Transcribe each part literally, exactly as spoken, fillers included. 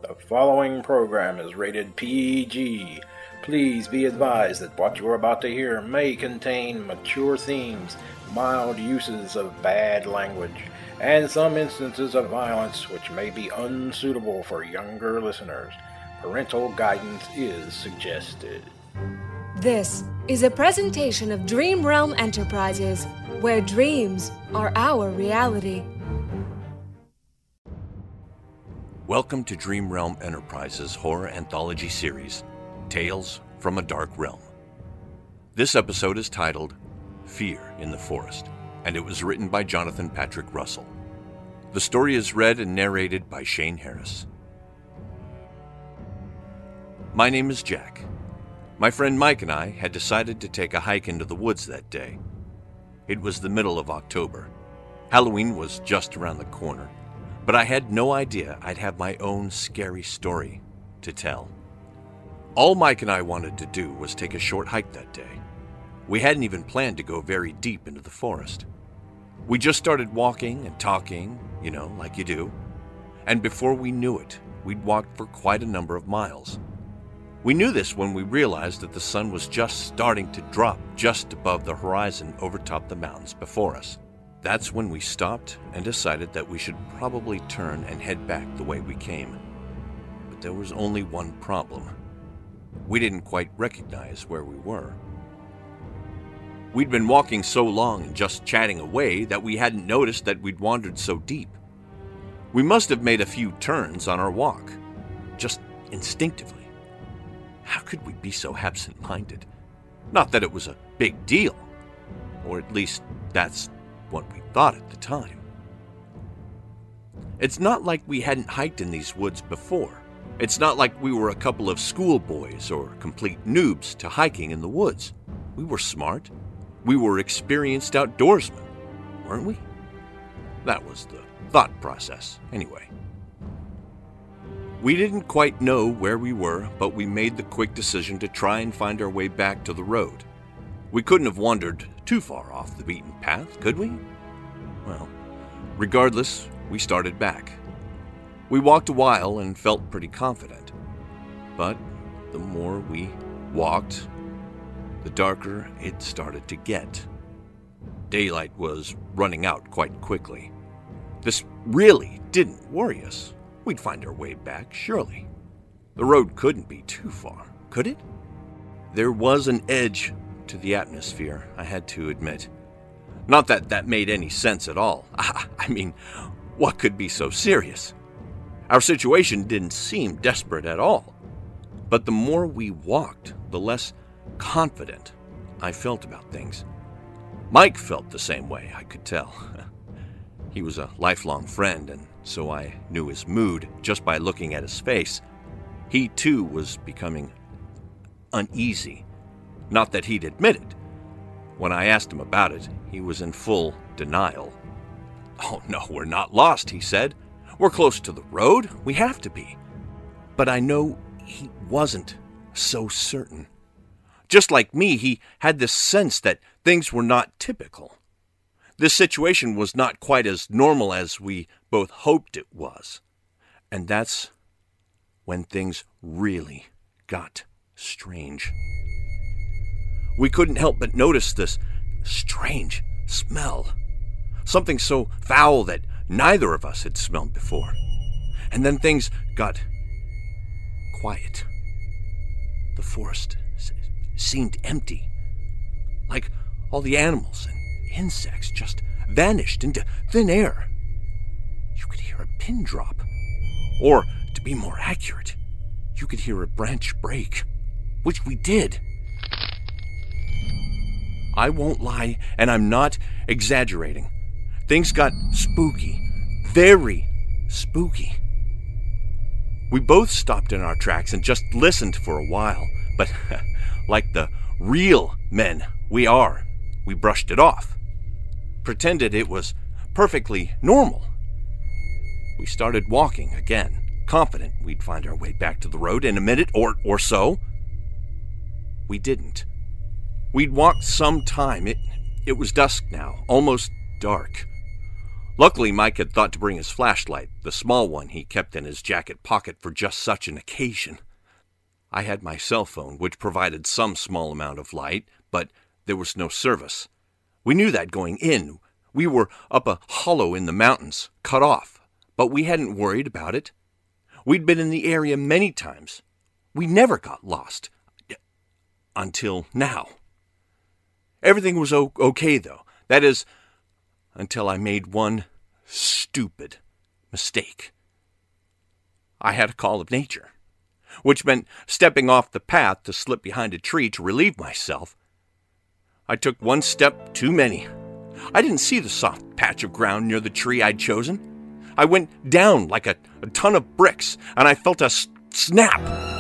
The following program is rated P G. Please be advised that what you are about to hear may contain mature themes, mild uses of bad language, and some instances of violence which may be unsuitable for younger listeners. Parental guidance is suggested. This is a presentation of Dream Realm Enterprises, where dreams are our reality. Welcome to Dream Realm Enterprises' horror anthology series, Tales from a Dark Realm. This episode is titled Fear in the Forest, and it was written by Jonathan Patrick Russell. The story is read and narrated by Shane Harris. My name is Jack. My friend Mike and I had decided to take a hike into the woods that day. It was the middle of October. Halloween was just around the corner, but I had no idea I'd have my own scary story to tell. All Mike and I wanted to do was take a short hike that day. We hadn't even planned to go very deep into the forest. We just started walking and talking, you know, like you do, and before we knew it, we'd walked for quite a number of miles. We knew this when we realized that the sun was just starting to drop just above the horizon over top the mountains before us. That's when we stopped and decided that we should probably turn and head back the way we came. But there was only one problem. We didn't quite recognize where we were. We'd been walking so long and just chatting away that we hadn't noticed that we'd wandered so deep. We must have made a few turns on our walk, just instinctively. How could we be so absent-minded? Not that it was a big deal, or at least that's what we thought at the time. It's not like we hadn't hiked in these woods before. It's not like we were a couple of schoolboys or complete noobs to hiking in the woods. We were smart. We were experienced outdoorsmen, weren't we? That was the thought process, anyway. We didn't quite know where we were, but we made the quick decision to try and find our way back to the road. We couldn't have wandered too far off the beaten path, could we? Well, regardless, we started back. We walked a while and felt pretty confident. But the more we walked, the darker it started to get. Daylight was running out quite quickly. This really didn't worry us. We'd find our way back, surely. The road couldn't be too far, could it? There was an edge to the atmosphere, I had to admit. Not that that made any sense at all. I mean, what could be so serious? Our situation didn't seem desperate at all. But the more we walked, the less confident I felt about things. Mike felt the same way, I could tell. He was a lifelong friend, and so I knew his mood just by looking at his face. He, too, was becoming uneasy. Not that he'd admit it. When I asked him about it, he was in full denial. "Oh, no, we're not lost," he said. "We're close to the road. We have to be." But I know he wasn't so certain. Just like me, he had this sense that things were not typical. This situation was not quite as normal as we both hoped it was. And that's when things really got strange. We couldn't help but notice this strange smell. Something so foul that neither of us had smelled before. And then things got quiet. The forest seemed empty. Like all the animals and insects just vanished into thin air. You could hear a pin drop. Or, to be more accurate, you could hear a branch break, which we did. I won't lie, and I'm not exaggerating. Things got spooky. Very spooky. We both stopped in our tracks and just listened for a while, but like the real men we are, we brushed it off. Pretended it was perfectly normal. We started walking again, confident we'd find our way back to the road in a minute or, or so. We didn't. We'd walked some time. It, it was dusk now, almost dark. Luckily, Mike had thought to bring his flashlight, the small one he kept in his jacket pocket for just such an occasion. I had my cell phone, which provided some small amount of light, but there was no service. We knew that going in. We were up a hollow in the mountains, cut off, but we hadn't worried about it. We'd been in the area many times. We never got lost. Until now. Everything was o- okay, though. That is, until I made one stupid mistake. I had a call of nature, which meant stepping off the path to slip behind a tree to relieve myself. I took one step too many. I didn't see the soft patch of ground near the tree I'd chosen. I went down like a, a ton of bricks, and I felt a s- snap.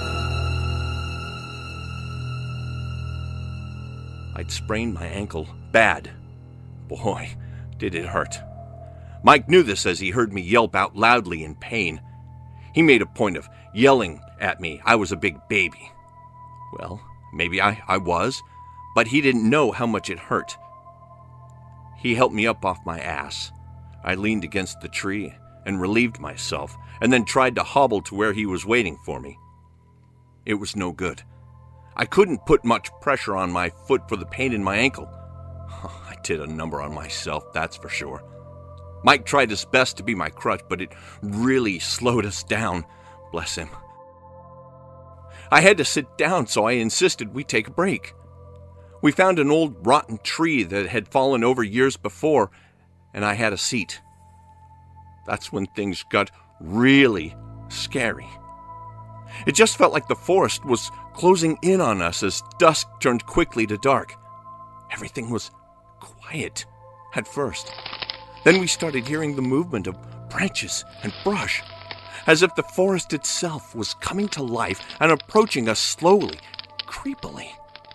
I'd sprained my ankle bad. Boy, did it hurt. Mike knew this as he heard me yelp out loudly in pain. He made a point of yelling at me I was a big baby. Well, maybe I, I was, but he didn't know how much it hurt. He helped me up off my ass. I leaned against the tree and relieved myself, and then tried to hobble to where he was waiting for me. It was no good. I couldn't put much pressure on my foot for the pain in my ankle. I did a number on myself, that's for sure. Mike tried his best to be my crutch, but it really slowed us down, bless him. I had to sit down, so I insisted we take a break. We found an old rotten tree that had fallen over years before, and I had a seat. That's when things got really scary. It just felt like the forest was closing in on us as dusk turned quickly to dark. Everything was quiet at first. Then we started hearing the movement of branches and brush, as if the forest itself was coming to life and approaching us slowly, creepily.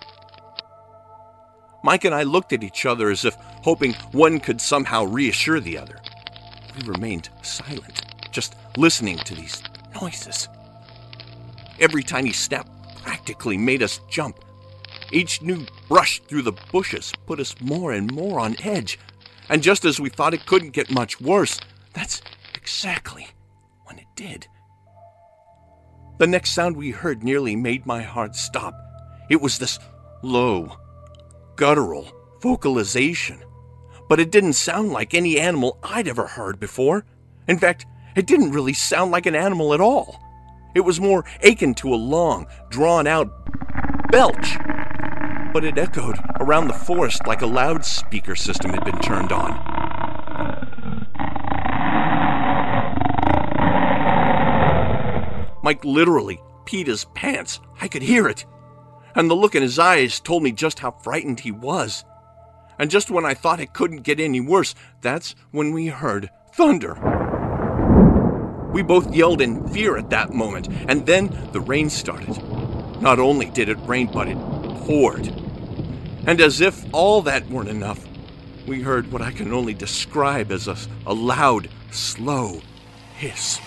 Mike and I looked at each other as if hoping one could somehow reassure the other. We remained silent, just listening to these noises. Every tiny step practically made us jump. Each new brush through the bushes put us more and more on edge. And just as we thought it couldn't get much worse, that's exactly when it did. The next sound we heard nearly made my heart stop. It was this low, guttural vocalization. But it didn't sound like any animal I'd ever heard before. In fact, it didn't really sound like an animal at all. It was more akin to a long, drawn-out belch. But it echoed around the forest like a loudspeaker system had been turned on. Mike literally peed his pants. I could hear it. And the look in his eyes told me just how frightened he was. And just when I thought it couldn't get any worse, that's when we heard thunder. We both yelled in fear at that moment, and then the rain started. Not only did it rain, but it poured. And as if all that weren't enough, we heard what I can only describe as a, a loud, slow hiss.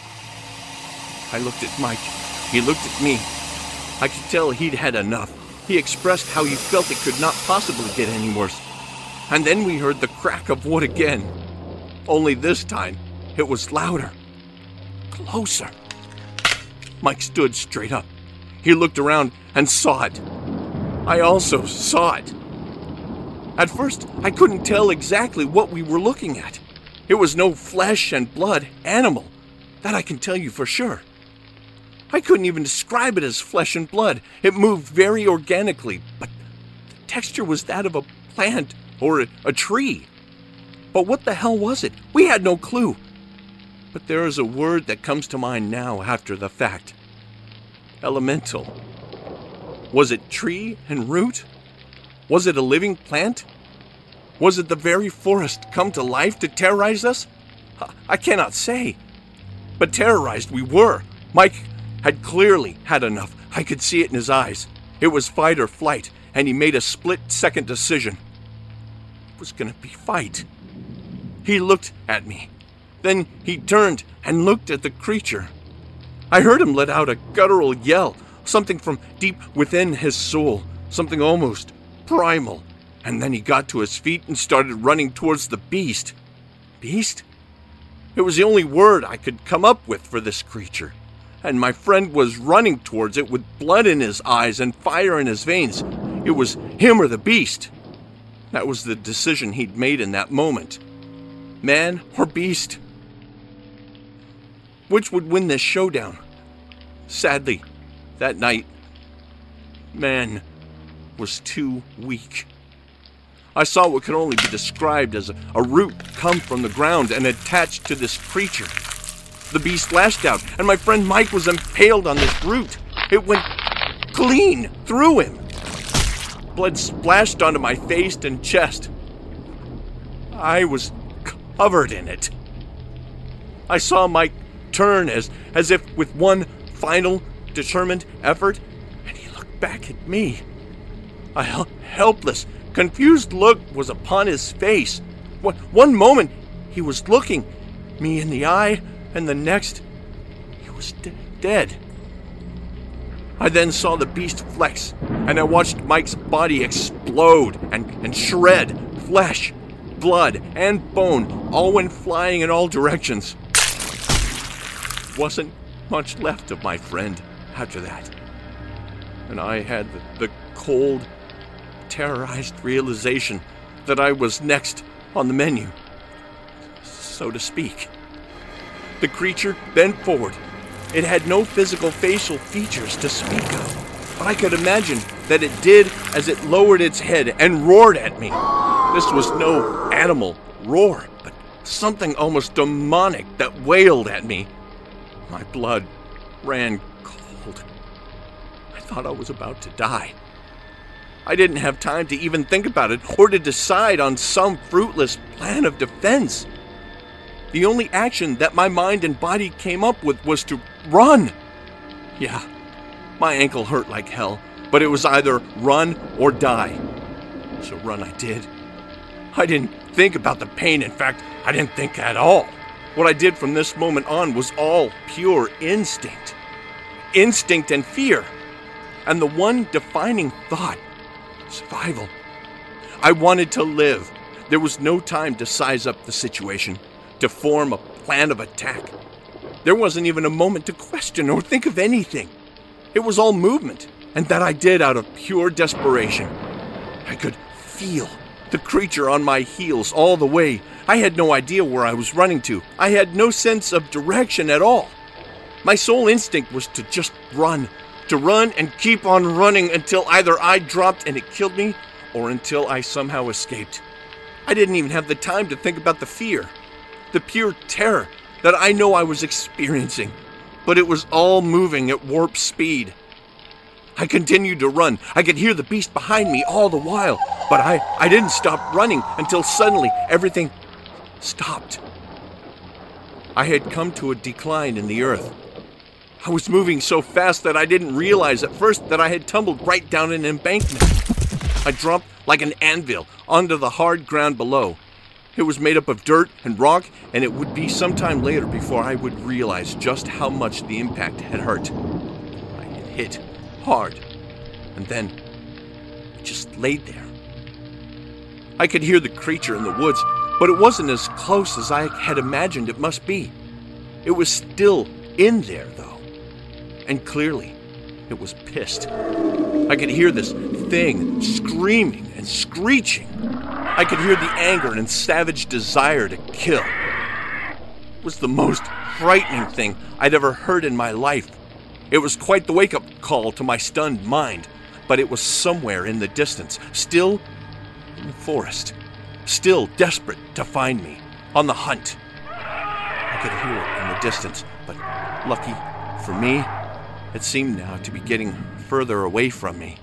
I looked at Mike. He looked at me. I could tell he'd had enough. He expressed how he felt it could not possibly get any worse. And then we heard the crack of wood again. Only this time, it was louder. Closer. Mike stood straight up. He looked around and saw it. I also saw it. At first, I couldn't tell exactly what we were looking at. It was no flesh and blood animal. That I can tell you for sure. I couldn't even describe it as flesh and blood. It moved very organically, but the texture was that of a plant or a, a tree. But what the hell was it? We had no clue. But there is a word that comes to mind now after the fact. Elemental. Was it tree and root? Was it a living plant? Was it the very forest come to life to terrorize us? I cannot say. But terrorized we were. Mike had clearly had enough. I could see it in his eyes. It was fight or flight, and he made a split-second decision. It was going to be fight. He looked at me. Then he turned and looked at the creature. I heard him let out a guttural yell, something from deep within his soul, something almost primal. And then he got to his feet and started running towards the beast. Beast? It was the only word I could come up with for this creature. And my friend was running towards it with blood in his eyes and fire in his veins. It was him or the beast. That was the decision he'd made in that moment. Man or beast? Which would win this showdown? Sadly, that night, man was too weak. I saw what could only be described as a, a root come from the ground and attached to this creature. The beast lashed out, and my friend Mike was impaled on this root. It went clean through him. Blood splashed onto my face and chest. I was covered in it. I saw Mike turn as, as if with one final determined effort, and he looked back at me. A hel- helpless, confused look was upon his face. One, one moment, he was looking me in the eye, and the next, he was de- dead. I then saw the beast flex, and I watched Mike's body explode and, and shred. Flesh, blood, and bone all went flying in all directions. Wasn't much left of my friend after that. And I had the, the cold, terrorized realization that I was next on the menu, so to speak. The creature bent forward. It had no physical facial features to speak of, but I could imagine that it did as it lowered its head and roared at me. This was no animal roar, but something almost demonic that wailed at me. My blood ran cold. I thought I was about to die. I didn't have time to even think about it or to decide on some fruitless plan of defense. The only action that my mind and body came up with was to run. Yeah, my ankle hurt like hell, but it was either run or die. So run I did. I didn't think about the pain. In fact, I didn't think at all. What I did from this moment on was all pure instinct. Instinct and fear. And the one defining thought, survival. I wanted to live. There was no time to size up the situation, to form a plan of attack. There wasn't even a moment to question or think of anything. It was all movement, and that I did out of pure desperation. I could feel the creature on my heels all the way. I had no idea where I was running to. I had no sense of direction at all. My sole instinct was to just run, to run and keep on running until either I dropped and it killed me, or until I somehow escaped. I didn't even have the time to think about the fear, the pure terror that I know I was experiencing, but it was all moving at warp speed. I continued to run. I could hear the beast behind me all the while, but I, I didn't stop running until suddenly everything stopped. I had come to a decline in the earth. I was moving so fast that I didn't realize at first that I had tumbled right down an embankment. I dropped like an anvil onto the hard ground below. It was made up of dirt and rock, and it would be some time later before I would realize just how much the impact had hurt. I had hit hard, and then it just laid there. I could hear the creature in the woods, but it wasn't as close as I had imagined it must be. It was still in there, though, and clearly it was pissed. I could hear this thing screaming and screeching. I could hear the anger and savage desire to kill. It was the most frightening thing I'd ever heard in my life. It was quite the wake-up call to my stunned mind, but it was somewhere in the distance, still in the forest, still desperate to find me, on the hunt. I could hear it in the distance, but lucky for me, it seemed now to be getting further away from me.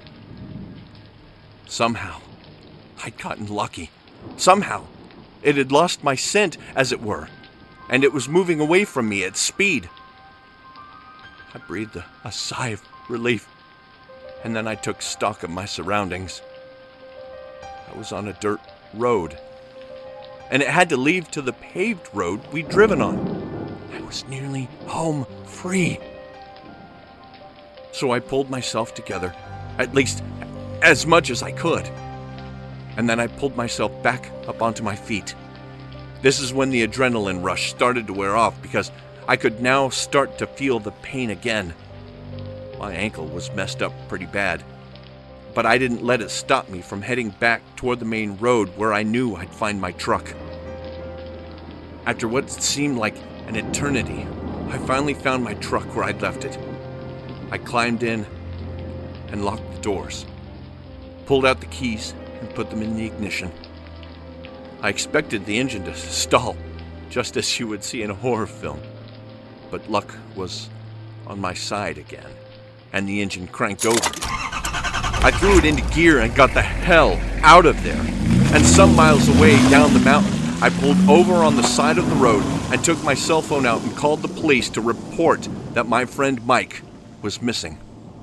Somehow, I'd gotten lucky. Somehow, it had lost my scent, as it were, and it was moving away from me at speed. I breathed a, a sigh of relief, and then I took stock of my surroundings. I was on a dirt road, and it had to lead to the paved road we'd driven on. I was nearly home free. So I pulled myself together, at least as much as I could. And then I pulled myself back up onto my feet. This is when the adrenaline rush started to wear off because I could now start to feel the pain again. My ankle was messed up pretty bad, but I didn't let it stop me from heading back toward the main road where I knew I'd find my truck. After what seemed like an eternity, I finally found my truck where I'd left it. I climbed in and locked the doors, pulled out the keys, and put them in the ignition. I expected the engine to stall, just as you would see in a horror film. But luck was on my side again, and the engine cranked over. I threw it into gear and got the hell out of there. And some miles away down the mountain, I pulled over on the side of the road and took my cell phone out and called the police to report that my friend Mike was missing.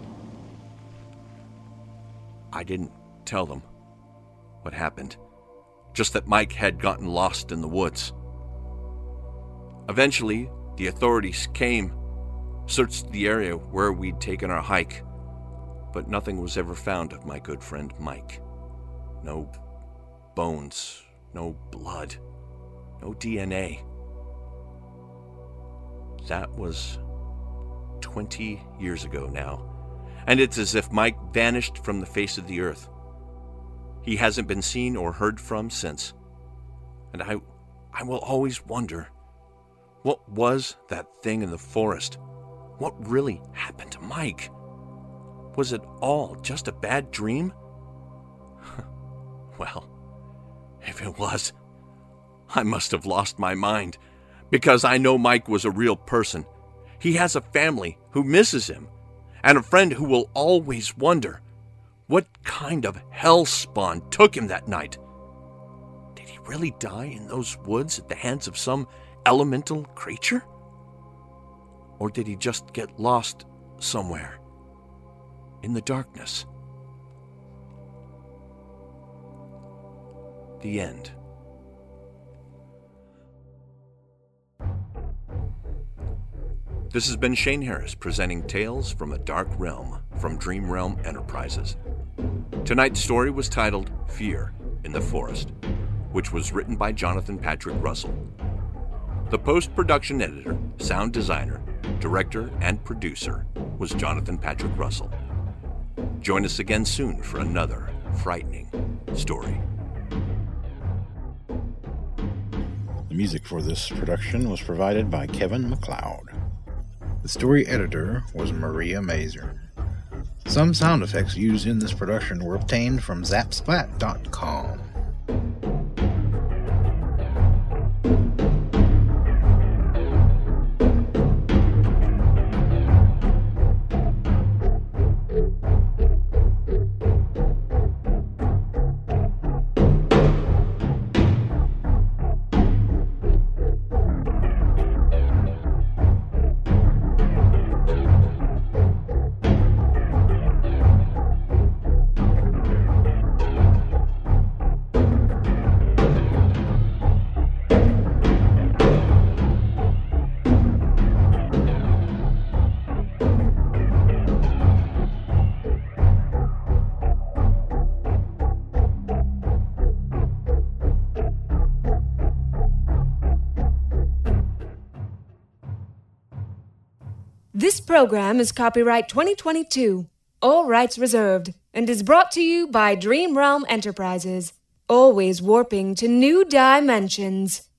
I didn't tell them what happened, just that Mike had gotten lost in the woods. Eventually, the authorities came, searched the area where we'd taken our hike, but nothing was ever found of my good friend Mike. No bones, no blood, no D N A. That was twenty years ago now, and it's as if Mike vanished from the face of the earth. He hasn't been seen or heard from since, and I, I will always wonder, what was that thing in the forest? What really happened to Mike? Was it all just a bad dream? Well, if it was, I must have lost my mind, because I know Mike was a real person. He has a family who misses him, and a friend who will always wonder, what kind of hellspawn took him that night? Did he really die in those woods at the hands of some elemental creature? Or did he just get lost somewhere in the darkness? The end. This has been Shane Harris presenting Tales from a Dark Realm from Dream Realm Enterprises. Tonight's story was titled Fear in the Forest, which was written by Jonathan Patrick Russell. The post-production editor, sound designer, director, and producer was Jonathan Patrick Russell. Join us again soon for another frightening story. The music for this production was provided by Kevin MacLeod. The story editor was Maria Mazer. Some sound effects used in this production were obtained from Zapsplat dot com. This program is copyright twenty twenty-two, all rights reserved, and is brought to you by Dream Realm Enterprises, always warping to new dimensions.